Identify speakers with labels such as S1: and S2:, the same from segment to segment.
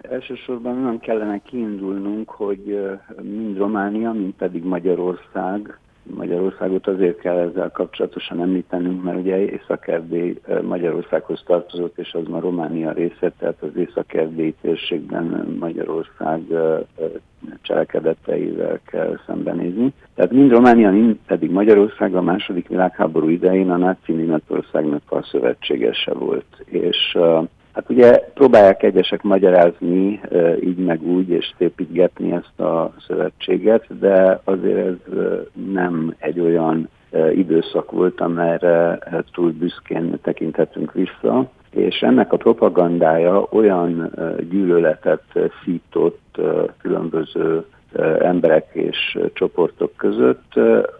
S1: Elsősorban nem kellene kiindulnunk, hogy mind Románia, mind pedig Magyarországot azért kell ezzel kapcsolatosan említenünk, mert ugye Észak-Erdély Magyarországhoz tartozott, és az ma Románia része, tehát az Észak-Erdélyi térségben Magyarország cselekedeteivel kell szembenézni. Tehát mind Románia, mind pedig Magyarország a II. Világháború idején a náci Németországnak a szövetségese volt. És hát ugye próbálják egyesek magyarázni így meg úgy, és szépítgetni ezt a szövetséget, de azért ez nem egy olyan időszak volt, amelyre túl büszkén tekinthetünk vissza, és ennek a propagandája olyan gyűlöletet szított különböző emberek és csoportok között,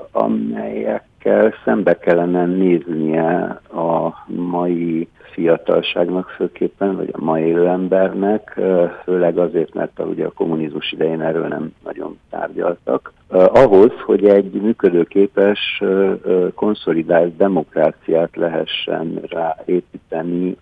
S1: amelyekkel szembe kellene néznie a mai fiatalságnak főképpen, vagy a mai élő embernek, főleg azért, mert ugye a kommunizmus idején erről nem nagyon tárgyaltak. Ahhoz, hogy egy működőképes, konszolidált demokráciát lehessen ráépíteni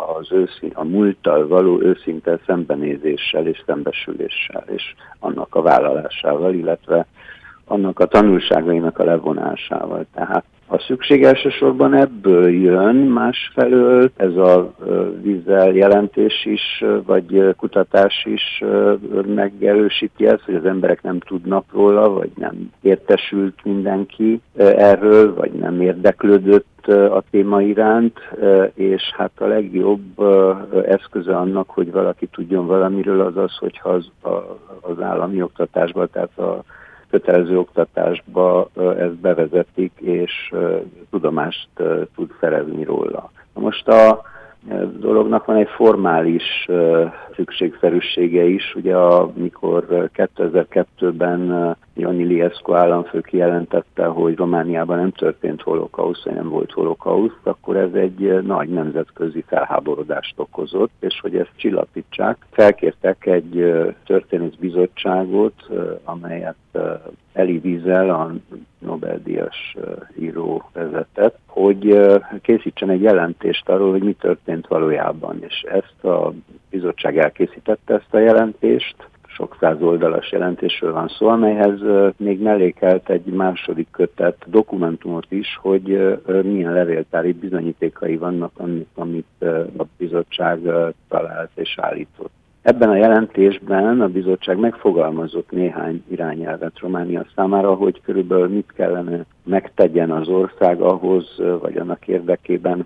S1: a múlttal való őszinte szembenézéssel és szembesüléssel, és annak a vállalásával, illetve annak a tanulságainak a levonásával. Tehát a szükség elsősorban ebből jön, másfelől ez a vízzel jelentés is, vagy kutatás is megerősíti ezt, hogy az emberek nem tudnak róla, vagy nem értesült mindenki erről, vagy nem érdeklődött a téma iránt, és hát a legjobb eszköze annak, hogy valaki tudjon valamiről, az az, hogyha az állami oktatásban, tehát a kötelező oktatásba ezt bevezetik, és tudomást tud szerezni róla. Most a dolognak van egy formális szükségszerűsége is. Ugye amikor 2002-ben Ion Iliescu államfő kijelentette, hogy Romániában nem történt holokauszt, vagy nem volt holokauszt, akkor ez egy nagy nemzetközi felháborodást okozott, és hogy ezt csillapítsák, felkértek egy történészbizottságot, amelyet Elie Wiesel, a Nobel-díjas író vezetett, hogy készítsen egy jelentést arról, hogy mi történt valójában. És ezt a bizottság elkészítette, ezt a jelentést, sok száz oldalas jelentésről van szó, amelyhez még mellékelt egy második kötet dokumentumot is, hogy milyen levéltári bizonyítékai vannak, amit a bizottság talált és állított. Ebben a jelentésben a bizottság megfogalmazott néhány irányelvet Románia számára, hogy körülbelül mit kellene megtegyen az ország ahhoz, vagy annak érdekében,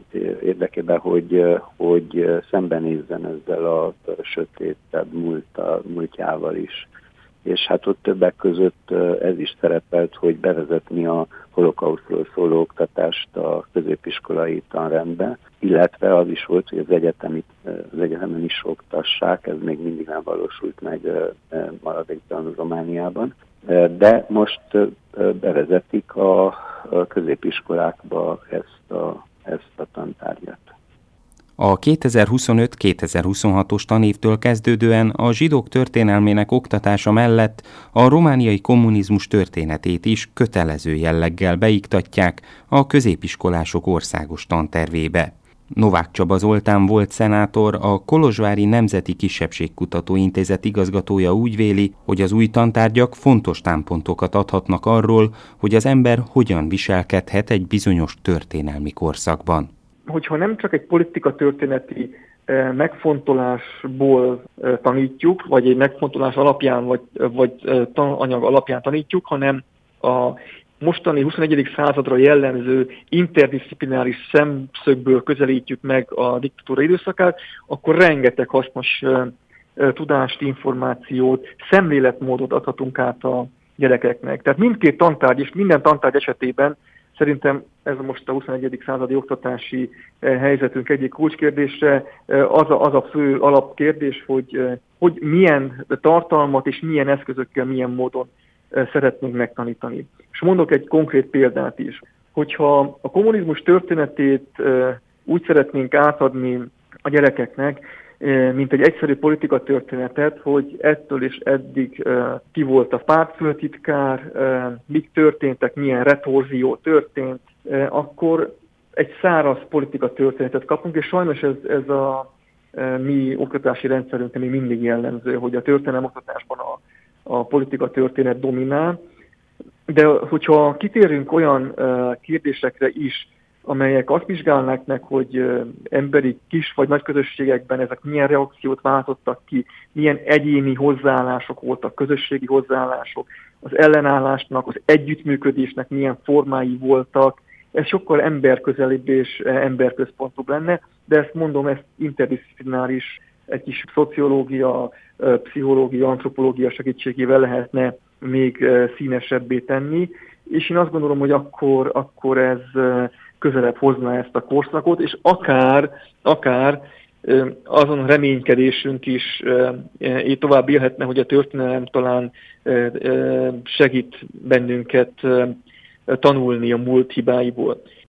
S1: hogy szembenézzen ezzel a sötétebb múltjával is. És hát ott többek között ez is szerepelt, hogy bevezetni a holokausztról szóló oktatást a középiskolai tanrendbe, illetve az is volt, hogy az egyetemen is oktassák, ez még mindig nem valósult meg maradéktalanul Romániában, de most bevezetik a középiskolákba ezt a tantárgyat.
S2: A 2025-2026-os tanévtől kezdődően a zsidók történelmének oktatása mellett a romániai kommunizmus történetét is kötelező jelleggel beiktatják a középiskolások országos tantervébe. Novák Csaba Zoltán volt szenátor, a Kolozsvári Nemzeti Kisebbségkutató Intézet igazgatója úgy véli, hogy az új tantárgyak fontos támpontokat adhatnak arról, hogy az ember hogyan viselkedhet egy bizonyos történelmi korszakban.
S3: Hogyha nem csak egy politikatörténeti megfontolásból tanítjuk, vagy egy megfontolás alapján, vagy tananyag alapján tanítjuk, hanem a mostani 21. századra jellemző interdisziplináris szemszögből közelítjük meg a diktatúra időszakát, akkor rengeteg hasznos tudást, információt, szemléletmódot adhatunk át a gyerekeknek. Tehát mindkét tantárgy és minden tantárgy esetében szerintem ez most a 21. századi oktatási helyzetünk egyik kulcskérdése, az a fő alapkérdés, hogy milyen tartalmat és milyen eszközökkel, milyen módon szeretnénk megtanítani. És mondok egy konkrét példát is. Hogyha a kommunizmus történetét úgy szeretnénk átadni a gyerekeknek, mint egy egyszerű politikatörténetet, hogy ettől és eddig ki volt a pártfőtitkár, mik történtek, milyen retorzió történt, akkor egy száraz politikatörténetet kapunk, és sajnos ez mi oktatási rendszerünkben még mindig jellemző, hogy a történelem oktatásban a politika történet dominál, de hogyha kitérünk olyan kérdésekre is, amelyek azt vizsgálnák meg, hogy emberi kis vagy nagy közösségekben ezek milyen reakciót váltottak ki, milyen egyéni hozzáállások voltak, közösségi hozzáállások, az ellenállásnak, az együttműködésnek milyen formái voltak, ez sokkal emberközelibb és emberközpontúbb lenne, de ezt mondom, ezt interdisziplináris, egy kis szociológia, pszichológia, antropológia segítségével lehetne még színesebbé tenni, és én azt gondolom, hogy akkor ez közelebb hozna ezt a korszakot, és akár azon reménykedésünk is így tovább élhetne, hogy a történelem talán segít bennünket tanulni a múlt hibáiból.